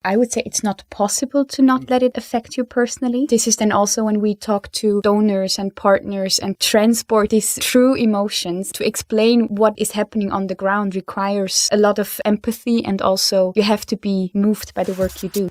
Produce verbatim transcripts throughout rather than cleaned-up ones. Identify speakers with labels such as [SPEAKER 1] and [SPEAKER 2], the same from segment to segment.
[SPEAKER 1] I would say it's not possible to not let it affect you personally. This is then also when we talk to donors and partners and transport these true emotions. To explain what is happening on the ground requires a lot of empathy, and also you have to be moved by the work you do.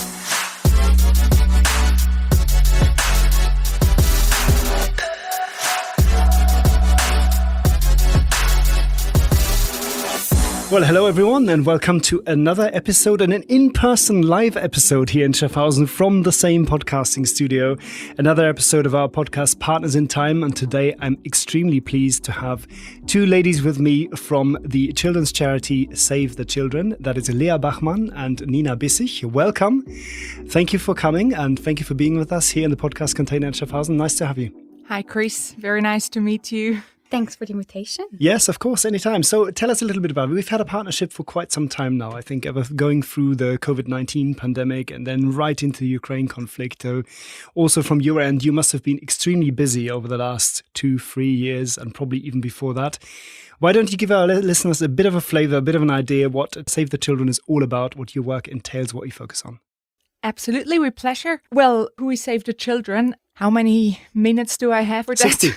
[SPEAKER 2] Well, hello everyone, and welcome to another episode and an in-person live episode here in Schaffhausen from the same podcasting studio. Another episode of our podcast Partners in Time, and today I'm extremely pleased to have two ladies with me from the children's charity Save the Children. That is Lea Bachmann and Nina Bissig. Welcome. Thank you for coming, and thank you for being with us here in the podcast container in Schaffhausen. Nice to have you.
[SPEAKER 3] Hi, Chris. Very nice to meet you.
[SPEAKER 1] Thanks for the invitation.
[SPEAKER 2] Yes, of course, anytime. So tell us a little bit about it. We've had a partnership for quite some time now, I think, ever going through the covid nineteen pandemic and then right into the Ukraine conflict. So also from your end, you must have been extremely busy over the last two, three years and probably even before that. Why don't you give our listeners a bit of a flavor, a bit of an idea what Save the Children is all about, what your work entails, what you focus on?
[SPEAKER 3] Absolutely, with pleasure. Well, who is Save the Children? How many minutes do I have for that?
[SPEAKER 2] sixty.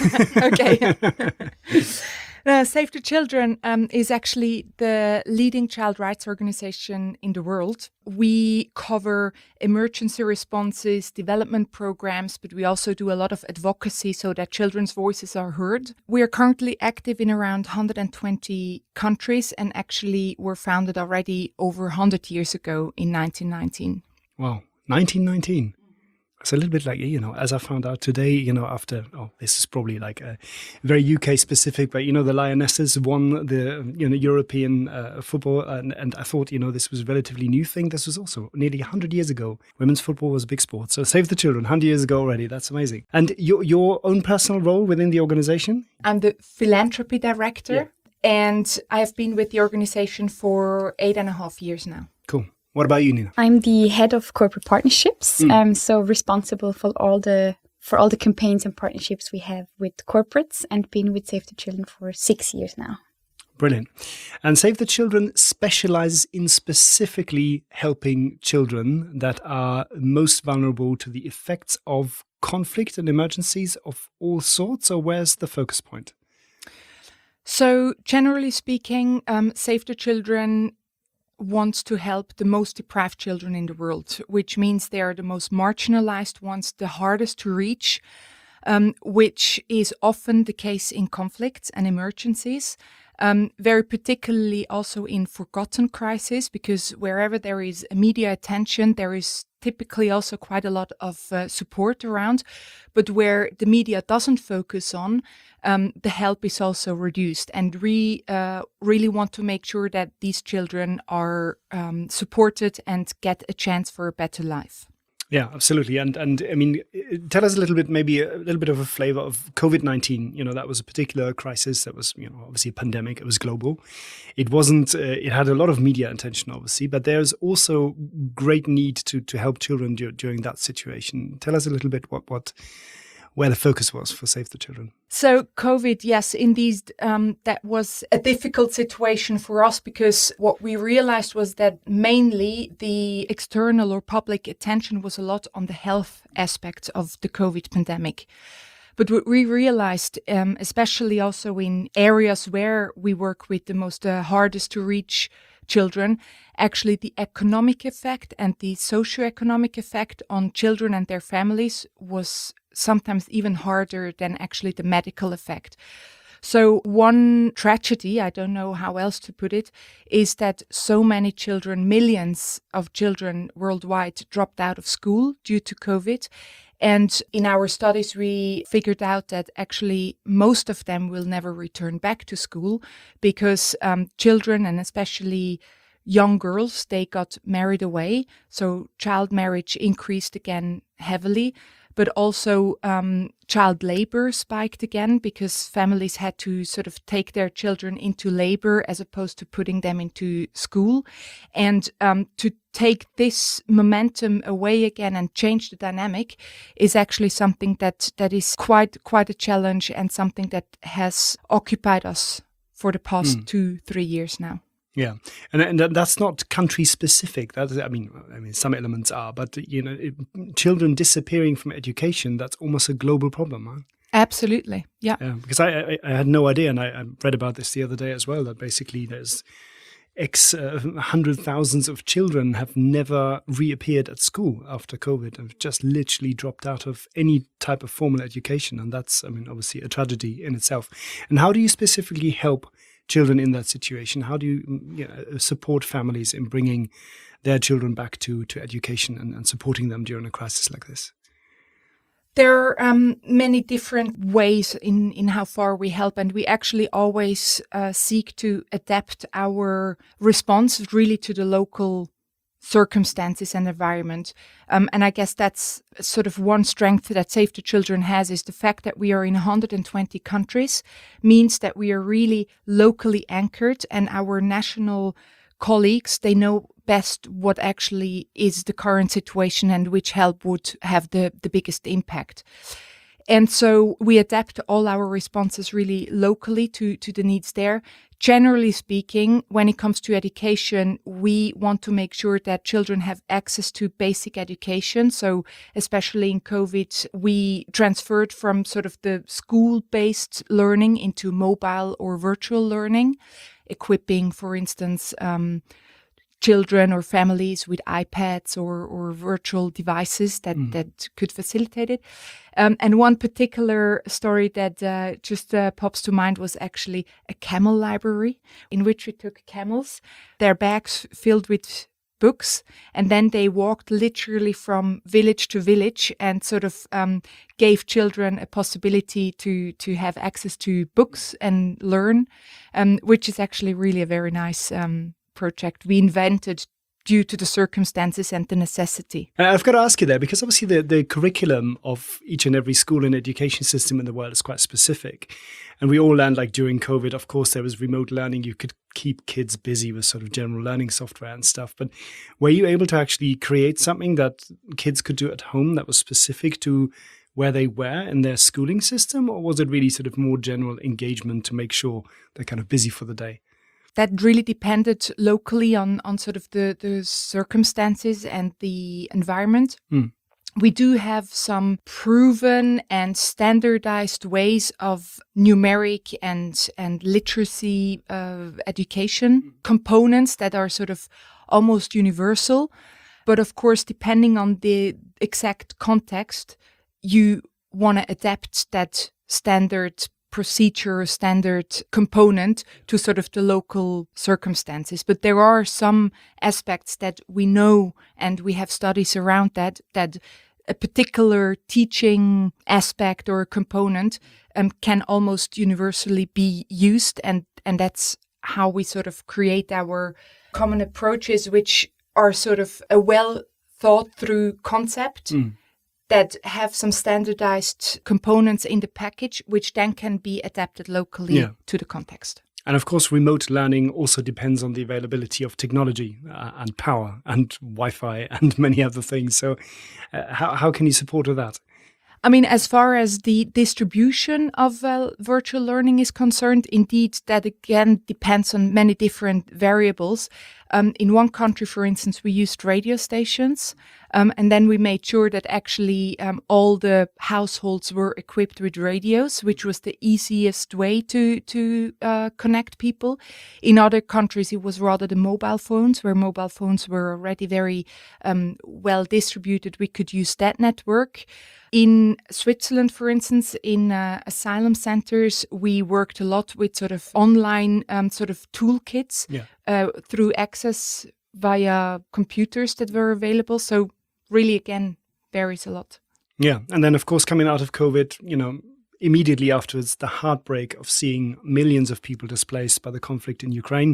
[SPEAKER 3] Okay. uh, Save the Children um, is actually the leading child rights organization in the world. We cover emergency responses, development programs, but we also do a lot of advocacy so that children's voices are heard. We are currently active in around one hundred twenty countries, and actually were founded already over one hundred years ago in nineteen nineteen.
[SPEAKER 2] Wow, nineteen nineteen. It's a little bit like, you know, as I found out today, you know, after, oh, this is probably like a very U K specific, but, you know, the Lionesses won the, you know, European uh, football. And, and I thought, you know, this was a relatively new thing. This was also nearly one hundred years ago. Women's football was a big sport. So Save the Children, one hundred years ago already. That's amazing. And your, your own personal role within the organization?
[SPEAKER 3] I'm the philanthropy director, yeah. And I've been with the organization for eight and a half years now.
[SPEAKER 2] Cool. What about you, Nina?
[SPEAKER 1] I'm the head of corporate partnerships, mm. um, so responsible for all the for all the campaigns and partnerships we have with corporates, and been with Save the Children for six years now.
[SPEAKER 2] Brilliant. And Save the Children specializes in specifically helping children that are most vulnerable to the effects of conflict and emergencies of all sorts, or where's the focus point?
[SPEAKER 3] So generally speaking, um, Save the Children wants to help the most deprived children in the world, which means they are the most marginalized ones, the hardest to reach, um, which is often the case in conflicts and emergencies, um, very particularly also in forgotten crises, because wherever there is media attention, there is typically also quite a lot of uh, support around, but where the media doesn't focus on, um, the help is also reduced. And we uh, really want to make sure that these children are um, supported and get a chance for a better life.
[SPEAKER 2] Yeah, absolutely. And, and I mean, tell us a little bit, maybe a little bit of a flavor of covid nineteen. You know, that was a particular crisis that was, you know, obviously a pandemic. It was global. It wasn't, uh, it had a lot of media attention, obviously, but there's also great need to, to help children du- during that situation. Tell us a little bit what, what, where the focus was for Save the Children.
[SPEAKER 3] So COVID, yes, indeed, um, that was a difficult situation for us, because what we realized was that mainly the external or public attention was a lot on the health aspects of the COVID pandemic. But what we realized, um, especially also in areas where we work with the most uh, hardest to reach children, actually the economic effect and the socioeconomic effect on children and their families was sometimes even harder than actually the medical effect. So one tragedy, I don't know how else to put it, is that so many children, millions of children worldwide, dropped out of school due to COVID. And in our studies, we figured out that actually most of them will never return back to school, because um, children, and especially young girls, they got married away. So child marriage increased again heavily. But also um, child labor spiked again, because families had to sort of take their children into labor as opposed to putting them into school. And um, to take this momentum away again and change the dynamic is actually something that, that is quite quite a challenge, and something that has occupied us for the past mm. two, three years now.
[SPEAKER 2] Yeah, and and that's not country specific. That is, I mean, I mean, some elements are, but you know, it, children disappearing from education, that's almost a global problem, huh?
[SPEAKER 3] Absolutely, yeah.
[SPEAKER 2] Yeah, because I, I I had no idea, and I, I read about this the other day as well. That basically there's X uh, hundred thousands of children have never reappeared at school after COVID, and just literally dropped out of any type of formal education, and that's, I mean, obviously a tragedy in itself. And how do you specifically help children in that situation? How do you, you know, support families in bringing their children back to, to education and, and supporting them during a crisis like this?
[SPEAKER 3] There are um, many different ways in, in how far we help, and we actually always uh, seek to adapt our response really to the local circumstances and environment. Um, and I guess that's sort of one strength that Save the Children has, is the fact that we are in one hundred twenty countries, means that we are really locally anchored, and our national colleagues, they know best what actually is the current situation and which help would have the, the biggest impact. And so we adapt all our responses really locally to, to the needs there. Generally speaking, when it comes to education, we want to make sure that children have access to basic education. So especially in COVID, we transferred from sort of the school-based learning into mobile or virtual learning, equipping, for instance, um, children or families with iPads or, or virtual devices that, mm. that could facilitate it. Um, and one particular story that uh, just uh, pops to mind was actually a camel library, in which we took camels, their bags filled with books, and then they walked literally from village to village and sort of um, gave children a possibility to to have access to books and learn, um, which is actually really a very nice um project we invented due to the circumstances and the necessity.
[SPEAKER 2] And I've got to ask you there, because obviously the, the curriculum of each and every school and education system in the world is quite specific. And we all learned, like during COVID, of course, there was remote learning. You could keep kids busy with sort of general learning software and stuff. But were you able to actually create something that kids could do at home that was specific to where they were in their schooling system? Or was it really sort of more general engagement to make sure they're kind of busy for the day?
[SPEAKER 3] That really depended locally on, on sort of the, the circumstances and the environment. Mm. We do have some proven and standardized ways of numeric and, and literacy uh, education mm. components that are sort of almost universal. But of course, depending on the exact context, you want to adapt that standard procedure, standard component to sort of the local circumstances. But there are some aspects that we know, and we have studies around that, that a particular teaching aspect or component um, can almost universally be used. And, and that's how we sort of create our common approaches, which are sort of a well thought through concept. Mm. That have some standardized components in the package, which then can be adapted locally yeah. to the context.
[SPEAKER 2] And of course, remote learning also depends on the availability of technology uh, and power and Wi-Fi and many other things. So uh, how, how can you support with that?
[SPEAKER 3] I mean, as far as the distribution of uh, virtual learning is concerned, indeed, that again depends on many different variables. Um, in one country, for instance, we used radio stations, um, and then we made sure that actually um, all the households were equipped with radios, which was the easiest way to to uh, connect people. In other countries, it was rather the mobile phones, where mobile phones were already very um, well distributed. We could use that network. In Switzerland, for instance, in uh, asylum centers, we worked a lot with sort of online um, sort of toolkits yeah. uh, through access via computers that were available. So really, again, varies a lot.
[SPEAKER 2] Yeah. And then, of course, coming out of COVID, you know, immediately afterwards, the heartbreak of seeing millions of people displaced by the conflict in Ukraine.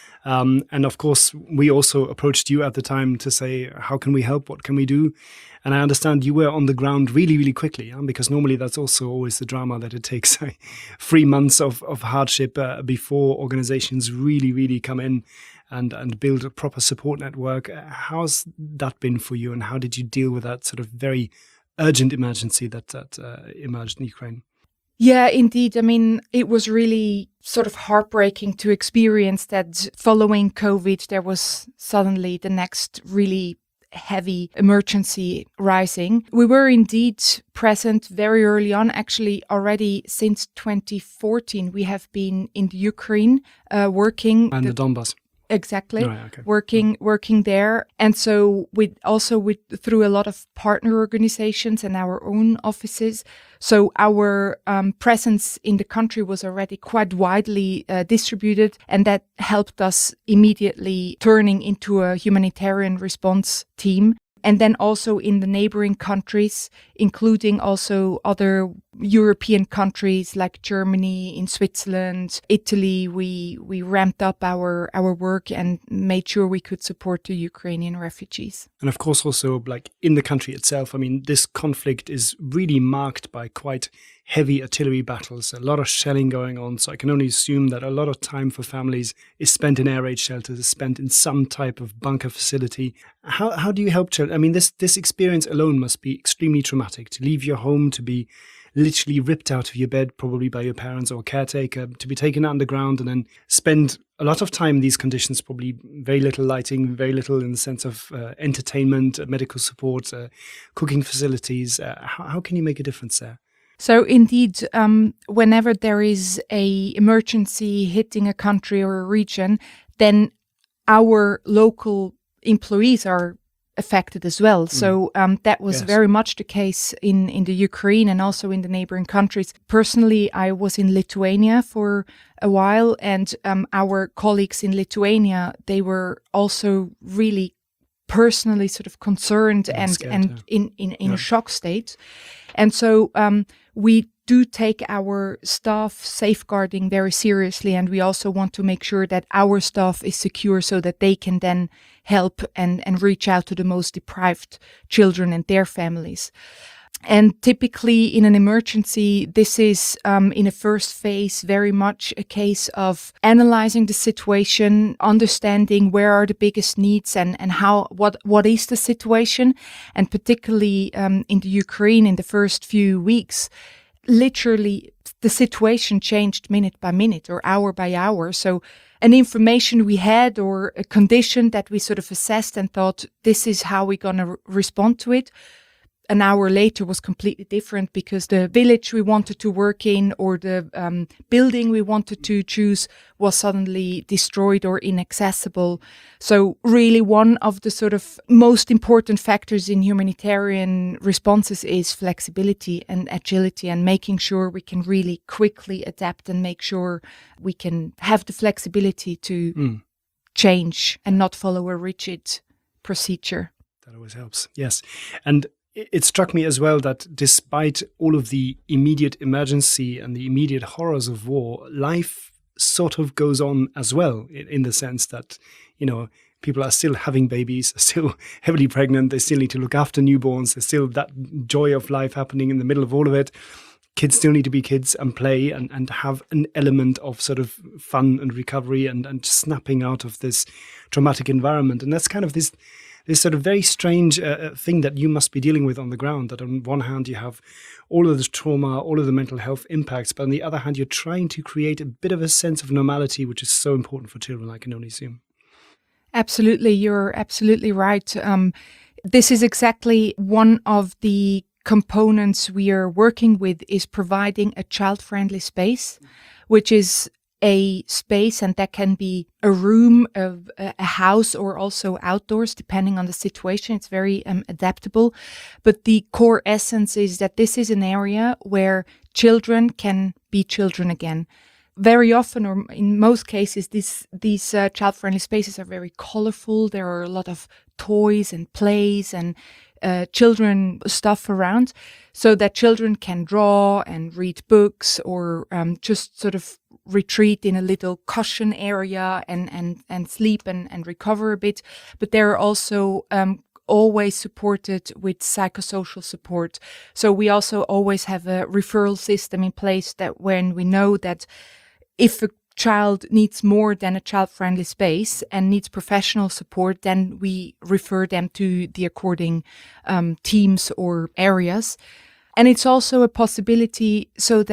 [SPEAKER 2] Um, and of course, we also approached you at the time to say, how can we help? What can we do? And I understand you were on the ground really, really quickly, yeah? Because normally that's also always the drama that it takes three months of, of hardship uh, before organizations really, really come in and, and build a proper support network. How's that been for you? And how did you deal with that sort of very urgent emergency that, that uh, emerged in Ukraine?
[SPEAKER 3] Yeah, indeed. I mean, it was really sort of heartbreaking to experience that following COVID, there was suddenly the next really heavy emergency rising. We were indeed present very early on. Actually, already since twenty fourteen, we have been in the Ukraine uh, working.
[SPEAKER 2] And the, the Donbass.
[SPEAKER 3] Exactly,
[SPEAKER 2] right, okay.
[SPEAKER 3] working working there, and so with also with through a lot of partner organizations and our own offices. So our um, presence in the country was already quite widely uh, distributed, and that helped us immediately turning into a humanitarian response team. And then also in the neighboring countries, including also other European countries like Germany, in Switzerland, Italy, we we ramped up our, our work and made sure we could support the Ukrainian refugees.
[SPEAKER 2] And of course, also like in the country itself, I mean, this conflict is really marked by quite heavy artillery battles, a lot of shelling going on. So I can only assume that a lot of time for families is spent in air raid shelters, is spent in some type of bunker facility. How how do you help children? I mean, this this experience alone must be extremely traumatic, to leave your home, to be literally ripped out of your bed, probably by your parents or caretaker, to be taken underground and then spend a lot of time in these conditions, probably very little lighting, very little in the sense of uh, entertainment, uh, medical support, uh, cooking facilities. Uh, how, how can you make a difference there?
[SPEAKER 3] So indeed, um, whenever there is a emergency hitting a country or a region, then our local employees are affected as well. Mm. So um, that was yes. very much the case in, in the Ukraine and also in the neighboring countries. Personally, I was in Lithuania for a while, and um, our colleagues in Lithuania, they were also really personally sort of concerned and,
[SPEAKER 2] scared,
[SPEAKER 3] and
[SPEAKER 2] yeah.
[SPEAKER 3] in, in, in
[SPEAKER 2] yeah.
[SPEAKER 3] a shock state. And so um, we do take our staff safeguarding very seriously, and we also want to make sure that our staff is secure so that they can then help and, and reach out to the most deprived children and their families. And typically in an emergency, this is um, in a first phase very much a case of analyzing the situation, understanding where are the biggest needs and, and how what what is the situation. And particularly um, in the Ukraine in the first few weeks, literally the situation changed minute by minute or hour by hour. So an information we had or a condition that we sort of assessed and thought this is how we're going to re- respond to it, an hour later was completely different because the village we wanted to work in or the um, building we wanted to choose was suddenly destroyed or inaccessible. So really one of the sort of most important factors in humanitarian responses is flexibility and agility and making sure we can really quickly adapt and make sure we can have the flexibility to mm. change and not follow a rigid procedure.
[SPEAKER 2] That always helps. Yes. And it struck me as well that despite all of the immediate emergency and the immediate horrors of war, life sort of goes on as well, in the sense that, you know, people are still having babies, are still heavily pregnant, they still need to look after newborns, there's still that joy of life happening in the middle of all of it. Kids still need to be kids and play and, and have an element of sort of fun and recovery and, and snapping out of this traumatic environment. And that's kind of this this sort of very strange uh, thing that you must be dealing with on the ground, that on one hand you have all of this trauma, all of the mental health impacts, but on the other hand you're trying to create a bit of a sense of normality, which is so important for children, I can only assume.
[SPEAKER 3] Absolutely, you're absolutely right. Um, this is exactly one of the components we are working with, is providing a child-friendly space, which is a space, and that can be a room, a, a house, or also outdoors, depending on the situation. It's very um, adaptable. But the core essence is that this is an area where children can be children again. Very often, or in most cases, these these uh, child-friendly spaces are very colorful. There are a lot of toys and plays and uh, children stuff around, so that children can draw and read books, or um, just sort of retreat in a little cushion area and and and sleep and, and recover a bit. But they're also um, always supported with psychosocial support. So we also always have a referral system in place, that when we know that if a child needs more than a child-friendly space and needs professional support, then we refer them to the according um, teams or areas. And it's also a possibility so that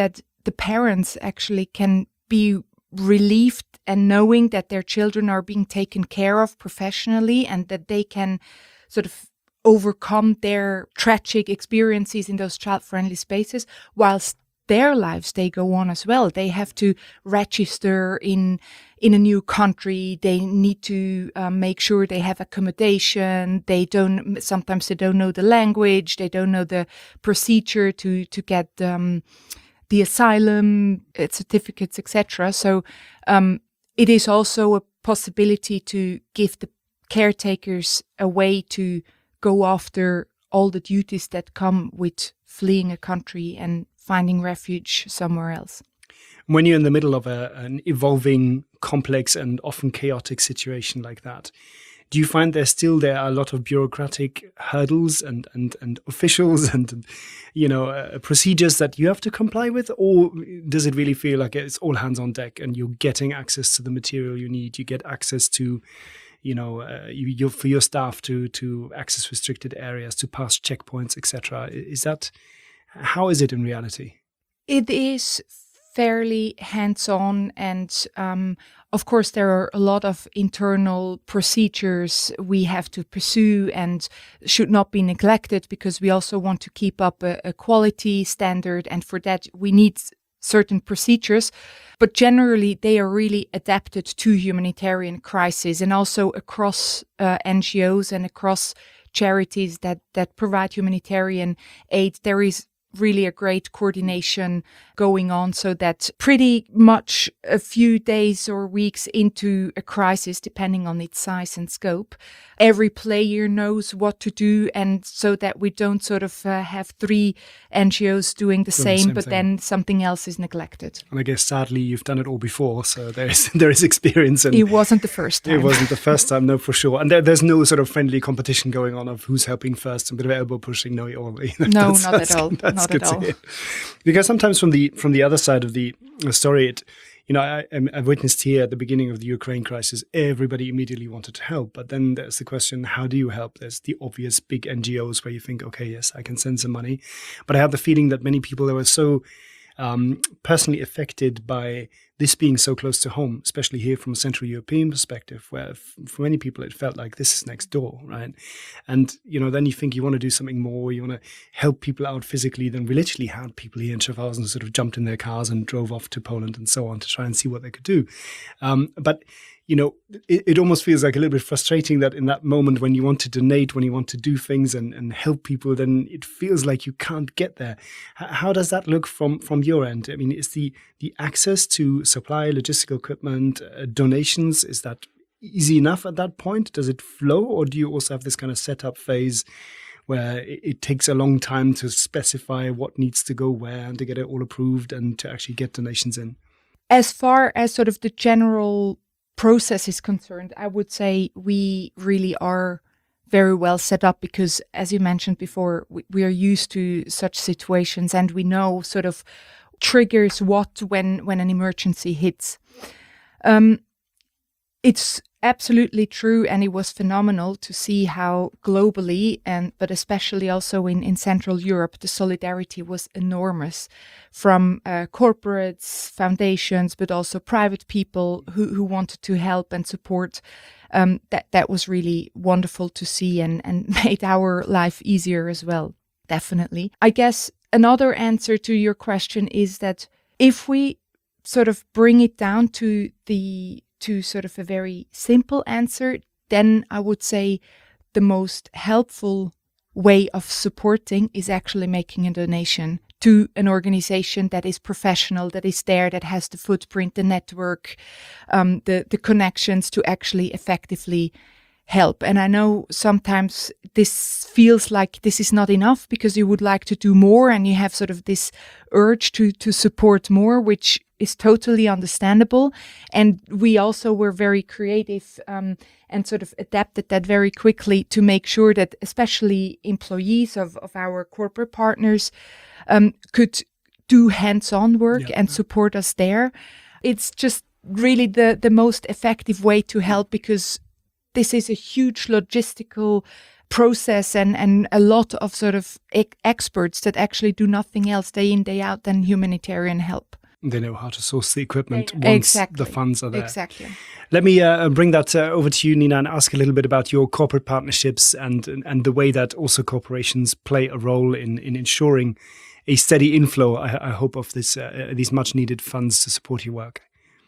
[SPEAKER 3] the parents actually can be relieved and knowing that their children are being taken care of professionally and that they can sort of overcome their tragic experiences in those child-friendly spaces, whilst their lives, they go on as well. They have to register in in a new country. They need to um, make sure they have accommodation. They don't, sometimes they don't know the language. They don't know the procedure to, to get um, the asylum uh, certificates, et cetera. So um, it is also a possibility to give the caretakers a way to go after all the duties that come with fleeing a country and finding refuge somewhere else.
[SPEAKER 2] When you're in the middle of a, an evolving, complex and often chaotic situation like that, do you find there still there are a lot of bureaucratic hurdles and and, and officials and, you know, uh, procedures that you have to comply with? Or does it really feel like it's all hands on deck and you're getting access to the material you need? You get access to, you know, uh, you, you, for your staff to to access restricted areas, to pass checkpoints, et cetera. Is that, how is it in reality?
[SPEAKER 3] It is fairly hands-on, and um, of course there are a lot of internal procedures we have to pursue and should not be neglected, because we also want to keep up a, a quality standard, and for that we need certain procedures, but generally they are really adapted to humanitarian crises, and also across uh, N G Os and across charities that, that provide humanitarian aid. There is really a great coordination going on, so that pretty much a few days or weeks into a crisis, depending on its size and scope, every player knows what to do, and so that we don't sort of uh, have three N G Os doing the,
[SPEAKER 2] doing
[SPEAKER 3] same,
[SPEAKER 2] the same
[SPEAKER 3] but
[SPEAKER 2] thing.
[SPEAKER 3] Then something else is neglected.
[SPEAKER 2] And I guess sadly you've done it all before, so there is there is experience. And
[SPEAKER 3] it wasn't the first time.
[SPEAKER 2] It wasn't the first time, no, for sure. And there, there's no sort of friendly competition going on of who's helping first, a bit of elbow pushing. No, you all.
[SPEAKER 3] No, not at all.
[SPEAKER 2] That's
[SPEAKER 3] not
[SPEAKER 2] good
[SPEAKER 3] at all.
[SPEAKER 2] to hear. Because sometimes from the from the other side of the story, it, you know, I, I've witnessed here at the beginning of the Ukraine crisis, everybody immediately wanted to help. But then there's the question, how do you help? There's the obvious big N G Os where you think, okay, yes, I can send some money. But I have the feeling that many people that were so um, personally affected by this being so close to home, especially here from a Central European perspective, where f- for many people it felt like this is next door, right? And, you know, then you think you want to do something more, you want to help people out physically. Then we literally had people here in Schaffhausen who sort of jumped in their cars and drove off to Poland and so on to try and see what they could do. Um, but you know, it, it almost feels like a little bit frustrating that in that moment when you want to donate, when you want to do things and, and help people, then it feels like you can't get there. H- how does that look from, from your end? I mean, is the, the access to supply, logistical equipment, uh, donations, is that easy enough at that point? Does it flow? Or do you also have this kind of setup phase where it, it takes a long time to specify what needs to go where and to get it all approved and to actually get donations in?
[SPEAKER 3] As far as sort of the general process is concerned, I would say we really are very well set up, because, as you mentioned before, we, we are used to such situations and we know sort of triggers what when when an emergency hits. Um, it's absolutely true, and it was phenomenal to see how globally, and but especially also in, in Central Europe, the solidarity was enormous from uh, corporates, foundations, but also private people who, who wanted to help and support. Um, that, that was really wonderful to see, and, and made our life easier as well, definitely. I guess another answer to your question is that if we sort of bring it down to the to sort of a very simple answer, then I would say the most helpful way of supporting is actually making a donation to an organization that is professional, that is there, that has the footprint, the network, um, the, the connections to actually effectively help. And I know sometimes this feels like this is not enough, because you would like to do more and you have sort of this urge to to support more, which is totally understandable. And we also were very creative um, and sort of adapted that very quickly to make sure that especially employees of, of our corporate partners um, could do hands-on work
[SPEAKER 2] Yeah.
[SPEAKER 3] and support us there. It's just really the, the most effective way to help, because this is a huge logistical process and, and a lot of sort of e- experts that actually do nothing else day in, day out than humanitarian help.
[SPEAKER 2] They know how to source the equipment
[SPEAKER 3] They-
[SPEAKER 2] once
[SPEAKER 3] exactly.
[SPEAKER 2] the funds are there.
[SPEAKER 3] Exactly.
[SPEAKER 2] Let me uh, bring that uh, over to you, Nina, and ask a little bit about your corporate partnerships and and the way that also corporations play a role in, in ensuring a steady inflow, I, I hope, of this uh, these much-needed funds to support your work.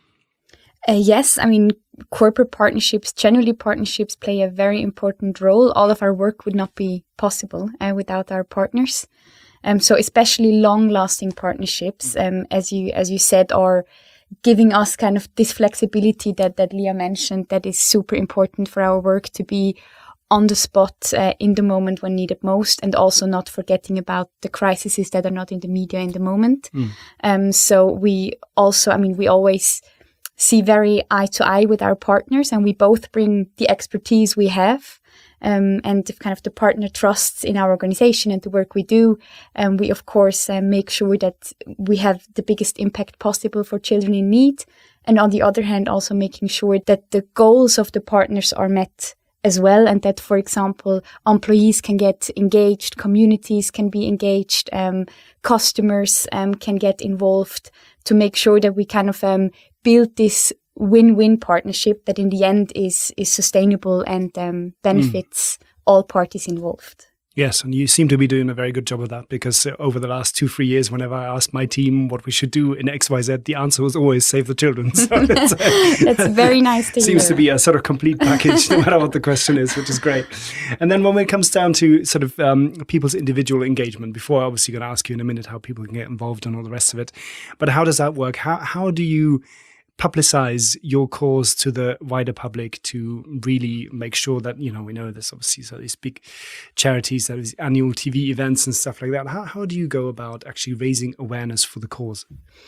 [SPEAKER 1] Uh, yes, I mean, corporate partnerships, generally partnerships play a very important role. All of our work would not be possible uh, without our partners. Um, so especially long-lasting partnerships, um, as you as you said, are giving us kind of this flexibility that, that Leah mentioned, that is super important for our work to be on the spot uh, in the moment when needed most, and also not forgetting about the crises that are not in the media in the moment. Mm. Um, so we also, I mean, we always see very eye to eye with our partners, and we both bring the expertise we have. Um, and if kind of the partner trusts in our organization and the work we do, um, we of course uh, make sure that we have the biggest impact possible for children in need. And on the other hand, also making sure that the goals of the partners are met as well, and that, for example, employees can get engaged, communities can be engaged, um, customers um, can get involved, to make sure that we kind of um, build this win-win partnership that in the end is is sustainable and um, benefits mm. all parties involved.
[SPEAKER 2] Yes, and you seem to be doing a very good job of that, because uh, over the last two, three years, whenever I asked my team what we should do in X Y Z, the answer was always save the children. So it's, uh,
[SPEAKER 1] That's very nice to
[SPEAKER 2] seems
[SPEAKER 1] hear.
[SPEAKER 2] Seems to be a sort of complete package, no matter what the question is, which is great. And then when it comes down to sort of um, people's individual engagement, before I'm obviously going to ask you in a minute how people can get involved and all the rest of it, but how does that work? How how do you publicize your cause to the wider public to really make sure that, you know, we know there's obviously so these big charities, there's annual T V events and stuff like that. How how do you go about actually raising awareness for the cause?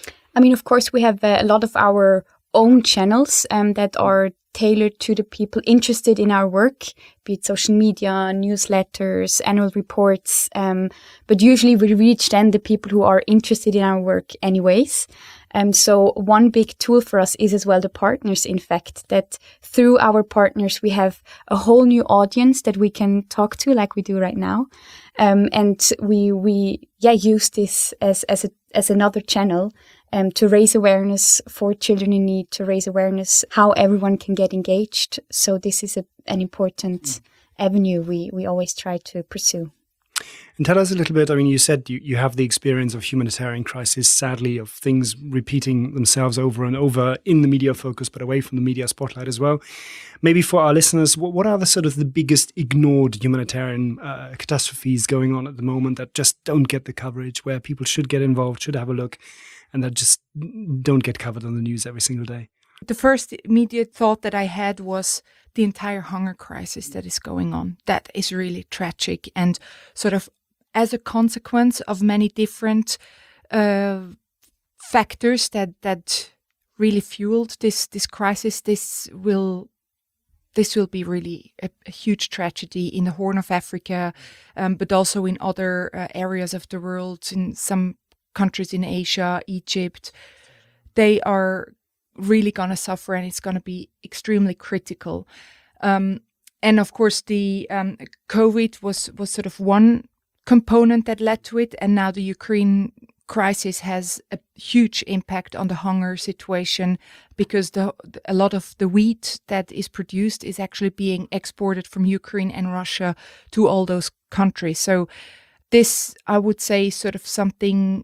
[SPEAKER 1] I mean, of course, we have uh, a lot of our own channels um, that are tailored to the people interested in our work, be it social media, newsletters, annual reports. Um, but usually we reach then the people who are interested in our work anyways. Um, so one big tool for us is as well the partners, in fact, that through our partners, we have a whole new audience that we can talk to like we do right now. Um, and we, we, yeah, use this as, as a, as another channel, um, to raise awareness for children in need, to raise awareness how everyone can get engaged. So this is a, an important mm. avenue we, we always try to pursue.
[SPEAKER 2] And tell us a little bit, I mean, you said you, you have the experience of humanitarian crisis, sadly, of things repeating themselves over and over in the media focus, but away from the media spotlight as well. Maybe for our listeners, what, what are the sort of the biggest ignored humanitarian uh, catastrophes going on at the moment that just don't get the coverage, where people should get involved, should have a look, and that just don't get covered on the news every single day?
[SPEAKER 3] The first immediate thought that I had was the entire hunger crisis that is going on. That is really tragic, and sort of as a consequence of many different uh, factors that that really fueled this this crisis. This will this will be really a, a huge tragedy in the Horn of Africa, um, but also in other uh, areas of the world, in some countries in Asia, Egypt. They are really going to suffer, and it's going to be extremely critical. Um, and of course, the um, COVID was, was sort of one component that led to it. And now the Ukraine crisis has a huge impact on the hunger situation, because the, a lot of the wheat that is produced is actually being exported from Ukraine and Russia to all those countries. So this, I would say, sort of something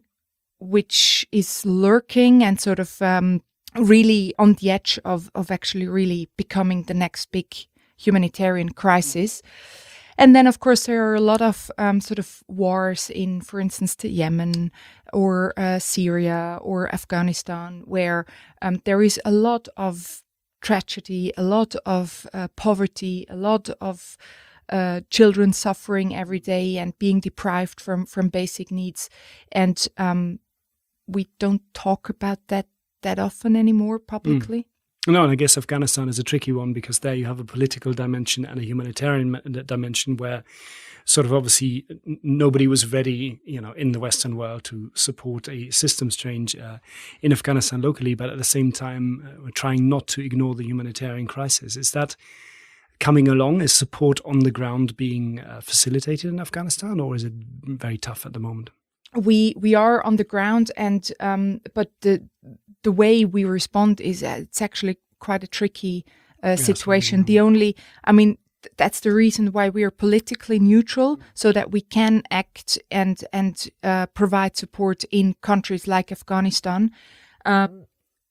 [SPEAKER 3] which is lurking and sort of um, really on the edge of, of actually really becoming the next big humanitarian crisis. And then, of course, there are a lot of um, sort of wars in, for instance, the Yemen or uh, Syria or Afghanistan, where um, there is a lot of tragedy, a lot of uh, poverty, a lot of uh, children suffering every day and being deprived from, from basic needs. And um, we don't talk about that that often anymore publicly.
[SPEAKER 2] Mm. No, and I guess Afghanistan is a tricky one, because there you have a political dimension and a humanitarian dimension where sort of obviously nobody was ready, you know, in the Western world to support a systems change uh, in Afghanistan locally, but at the same time uh, we're trying not to ignore the humanitarian crisis. Is that coming along? Is support on the ground being uh, facilitated in Afghanistan, or is it very tough at the moment?
[SPEAKER 3] We we are on the ground, and um, but the the way we respond is uh, it's actually quite a tricky uh, situation.
[SPEAKER 2] Yeah,
[SPEAKER 3] the only, I mean, th- that's the reason why we are politically neutral, so that we can act and and uh, provide support in countries like Afghanistan. Um,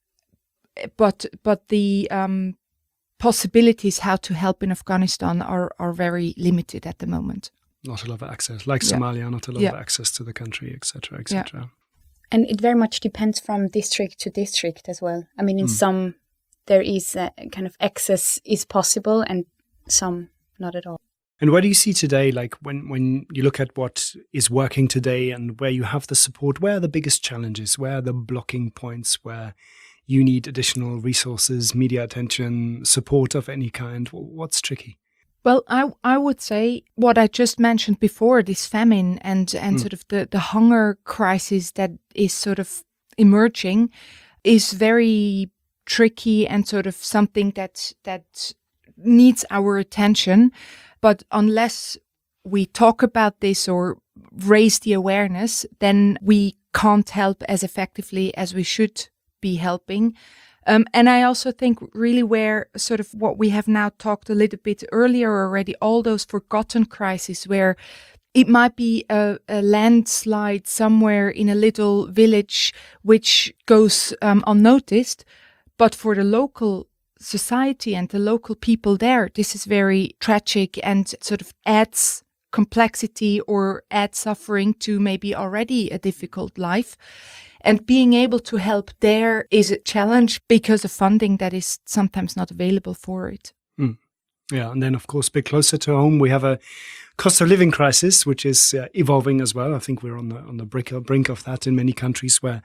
[SPEAKER 3] but but the um, possibilities how to help in Afghanistan are are very limited at the moment.
[SPEAKER 2] Not a lot of access, like
[SPEAKER 3] Yeah.
[SPEAKER 2] Somalia, not a lot
[SPEAKER 3] Yeah.
[SPEAKER 2] of access to the country, et cetera, et cetera.
[SPEAKER 1] And it very much depends from district to district as well. I mean, in
[SPEAKER 2] Mm.
[SPEAKER 1] some, there is a kind of access is possible, and some not at all.
[SPEAKER 2] And where do you see today, like when, when you look at what is working today and where you have the support, where are the biggest challenges? Where are the blocking points where you need additional resources, media attention, support of any kind? What's tricky?
[SPEAKER 3] Well, I I would say what I just mentioned before, this famine and and
[SPEAKER 2] Mm.
[SPEAKER 3] sort of the, the hunger crisis that is sort of emerging is very tricky and sort of something that that needs our attention. But unless we talk about this or raise the awareness, then we can't help as effectively as we should be helping. Um, and I also think really where sort of what we have now talked a little bit earlier already, all those forgotten crises where it might be a, a landslide somewhere in a little village which goes um, unnoticed, but for the local society and the local people there, this is very tragic and sort of adds complexity or adds suffering to maybe already a difficult life. And being able to help there is a challenge because of funding that is sometimes not available for it.
[SPEAKER 2] Mm. Yeah, and then of course, a bit closer to home, we have a cost of living crisis, which is uh, evolving as well. I think we're on the on the brink of, brink of that in many countries where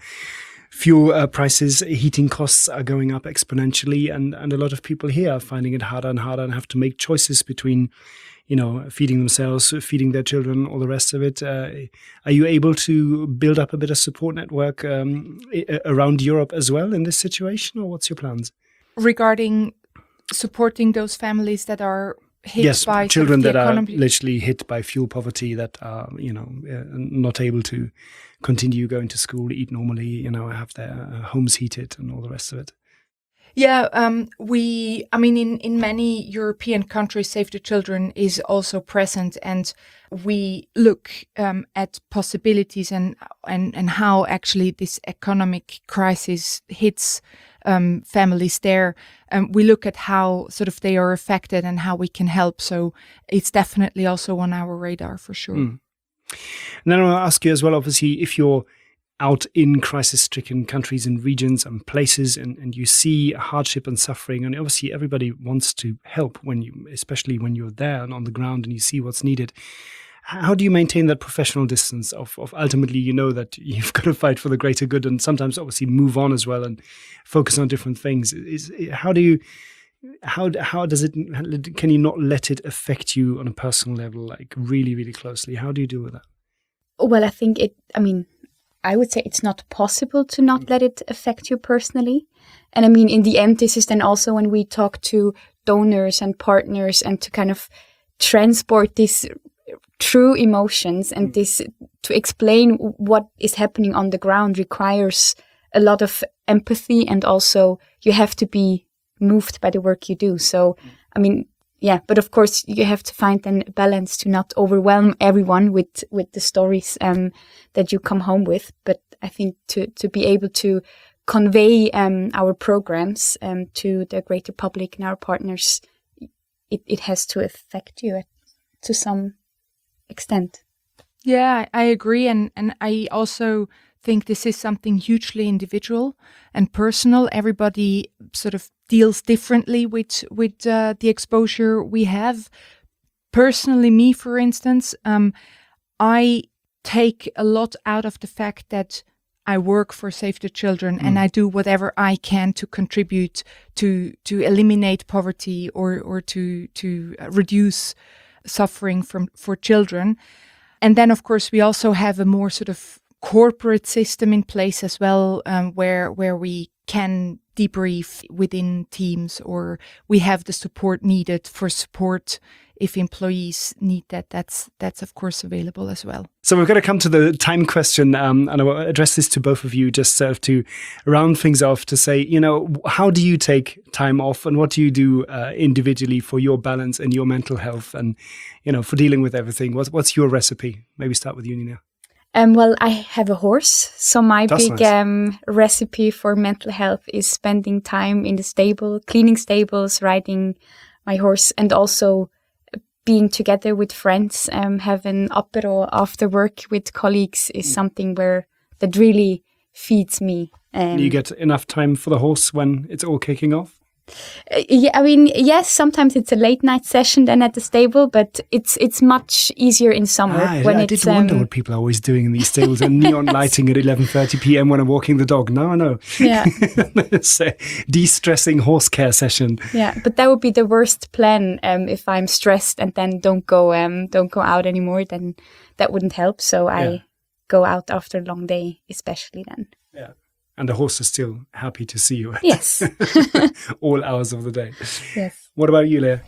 [SPEAKER 2] fuel uh, prices, heating costs are going up exponentially, and and a lot of people here are finding it harder and harder and have to make choices between, you know, feeding themselves, feeding their children, all the rest of it. Uh, are you able to build up a bit of support network um, I- around Europe as well in this situation, or what's your plans?
[SPEAKER 3] Regarding supporting those families that are hit
[SPEAKER 2] Yes,
[SPEAKER 3] by
[SPEAKER 2] children
[SPEAKER 3] sort of
[SPEAKER 2] that
[SPEAKER 3] the
[SPEAKER 2] are
[SPEAKER 3] economy.
[SPEAKER 2] literally hit by fuel poverty, that are, you know, uh, not able to continue going to school, eat normally, you know, have their uh, homes heated and all the rest of it.
[SPEAKER 3] Yeah, um, we, I mean, in, in many European countries, Save the Children is also present, and we look um, at possibilities and, and, and how actually this economic crisis hits um, families there. Um, we look at how sort of they are affected and how we can help. So it's definitely also on our radar for sure.
[SPEAKER 2] Mm. And then I want to ask you as well, obviously, if you're out in crisis-stricken countries and regions and places, and, and you see hardship and suffering, and obviously everybody wants to help when you, especially when you're there and on the ground and you see what's needed. How do you maintain that professional distance of, of ultimately, you know, that you've got to fight for the greater good and sometimes obviously move on as well and focus on different things? Is how do you, how how does it, can you not let it affect you on a personal level, like really, really closely? How do you deal with that?
[SPEAKER 1] Well, I think it, I mean, I would say it's not possible to not let it affect you personally. And I mean, in the end, this is then also when we talk to donors and partners and to kind of transport these true emotions and this to explain what is happening on the ground requires a lot of empathy, and also you have to be moved by the work you do. So, I mean, yeah, but of course you have to find then a balance to not overwhelm everyone with, with the stories um, that you come home with. But I think to, to be able to convey um, our programs um, to the greater public and our partners, it, it has to affect you to some extent.
[SPEAKER 3] Yeah, I agree. And, and I also think this is something hugely individual and personal. Everybody sort of deals differently with, with uh, the exposure we have. Personally, me, for instance, um, I take a lot out of the fact that I work for Save the Children mm. and I do whatever I can to contribute to to eliminate poverty or or to to reduce suffering from for children. And then, of course, we also have a more sort of corporate system in place as well, um, where where we can debrief within teams, or we have the support needed for support if employees need that. That's that's of course available as well.
[SPEAKER 2] So we're going to come to the time question, um, and I will address this to both of you, just sort of to round things off, to say, you know, how do you take time off, and what do you do uh, individually for your balance and your mental health, and, you know, for dealing with everything? What's what's your recipe? Maybe start with you, Nina.
[SPEAKER 1] Um, well, I have a horse, so my
[SPEAKER 2] That's
[SPEAKER 1] big
[SPEAKER 2] nice.
[SPEAKER 1] um, recipe for mental health is spending time in the stable, cleaning stables, riding my horse, and also being together with friends. Um, having apero after work with colleagues is something where that really feeds me. Um,
[SPEAKER 2] Do you get enough time for the horse when it's all kicking off?
[SPEAKER 1] Uh, Yeah, I mean, yes, sometimes it's a late night session then at the stable, but it's it's much easier in summer
[SPEAKER 2] Ah,
[SPEAKER 1] when
[SPEAKER 2] I
[SPEAKER 1] it's
[SPEAKER 2] did wonder
[SPEAKER 1] um,
[SPEAKER 2] what people are always doing in these stables, and neon lighting at eleven thirty p.m. when I'm walking the dog. No, no.
[SPEAKER 1] yeah,
[SPEAKER 2] It's a de-stressing horse care session.
[SPEAKER 1] yeah. But that would be the worst plan um, if I'm stressed and then don't go um don't go out anymore. Then that wouldn't help. So I
[SPEAKER 2] Yeah.
[SPEAKER 1] go out after a long day, especially then.
[SPEAKER 2] Yeah. And the horse is still happy to see you
[SPEAKER 1] Yes,
[SPEAKER 2] all hours of the day.
[SPEAKER 1] yes.
[SPEAKER 2] What about you, Leah?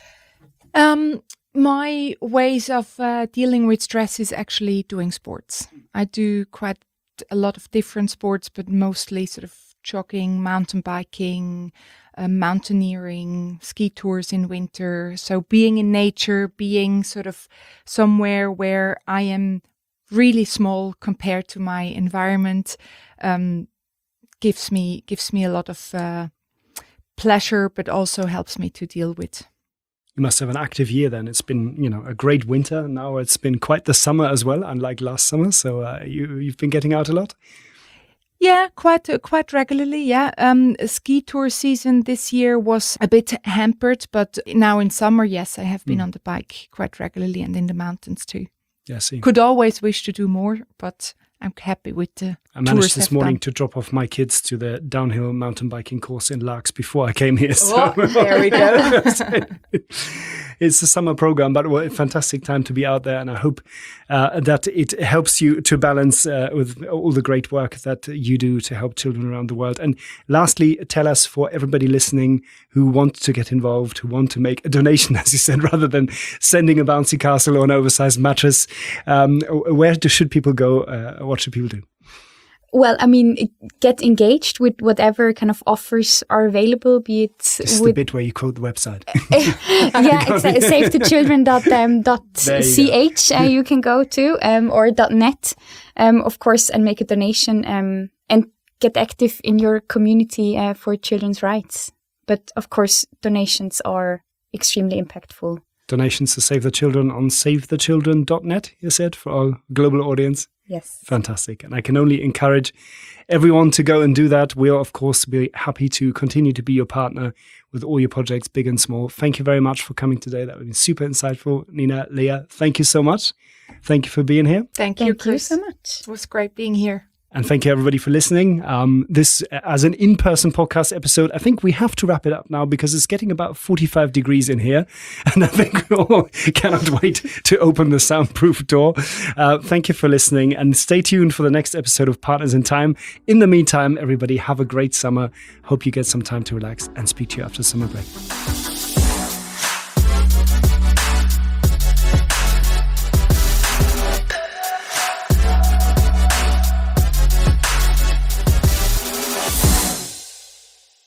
[SPEAKER 3] Um, my ways of uh, dealing with stress is actually doing sports. I do quite a lot of different sports, but mostly sort of jogging, mountain biking, uh, mountaineering, ski tours in winter. So being in nature, being sort of somewhere where I am really small compared to my environment, um, gives me gives me a lot of uh, pleasure, but also helps me to deal with.
[SPEAKER 2] You must have an active year then. It's been, you know, a great winter. Now it's been quite the summer as well, unlike last summer. So uh, you, you've been getting out a lot?
[SPEAKER 3] Yeah, quite uh, quite regularly. Yeah, um, ski tour season this year was a bit hampered, but now in summer, yes, I have been
[SPEAKER 2] Mm.
[SPEAKER 3] on the bike quite regularly and in the mountains too.
[SPEAKER 2] Yeah, see.
[SPEAKER 3] Could always wish to do more, but I'm happy with the
[SPEAKER 2] I managed
[SPEAKER 3] tours
[SPEAKER 2] this
[SPEAKER 3] I've
[SPEAKER 2] morning
[SPEAKER 3] done.
[SPEAKER 2] to drop off my kids to the downhill mountain biking course in Largs before I came here. So
[SPEAKER 3] Oh, there we go.
[SPEAKER 2] It's a summer program, but what a fantastic time to be out there. And I hope uh, that it helps you to balance uh, with all the great work that you do to help children around the world. And lastly, tell us, for everybody listening who want to get involved, who want to make a donation, as you said, rather than sending a bouncy castle or an oversized mattress, um, where do, should people go? Uh, what should people do?
[SPEAKER 1] Well, I mean, get engaged with whatever kind of offers are available, be it
[SPEAKER 2] This is the
[SPEAKER 1] with
[SPEAKER 2] bit where you quote the website.
[SPEAKER 1] yeah, exactly. save the children dot um, dot
[SPEAKER 2] There you
[SPEAKER 1] c h uh, you can go to um, or .net, um, of course, and make a donation um, and get active in your community uh, for children's rights. But of course, donations are extremely impactful.
[SPEAKER 2] Donations to Save the Children on save the children dot net, you said, for our global audience.
[SPEAKER 1] Yes.
[SPEAKER 2] Fantastic. And I can only encourage everyone to go and do that. We'll, of course, be happy to continue to be your partner with all your projects, big and small. Thank you very much for coming today. That was super insightful. Nina, Leah, thank you so much. Thank you for being here.
[SPEAKER 3] Thank you,
[SPEAKER 1] Thank you
[SPEAKER 3] Chris.
[SPEAKER 1] so much.
[SPEAKER 3] It was great being here.
[SPEAKER 2] And thank you, everybody, for listening. Um, this, as an in-person podcast episode, I think we have to wrap it up now because it's getting about forty-five degrees in here. And I think we all cannot wait to open the soundproof door. Uh, thank you for listening, and stay tuned for the next episode of Partners in Time. In the meantime, everybody, have a great summer. Hope you get some time to relax, and speak to you after summer break.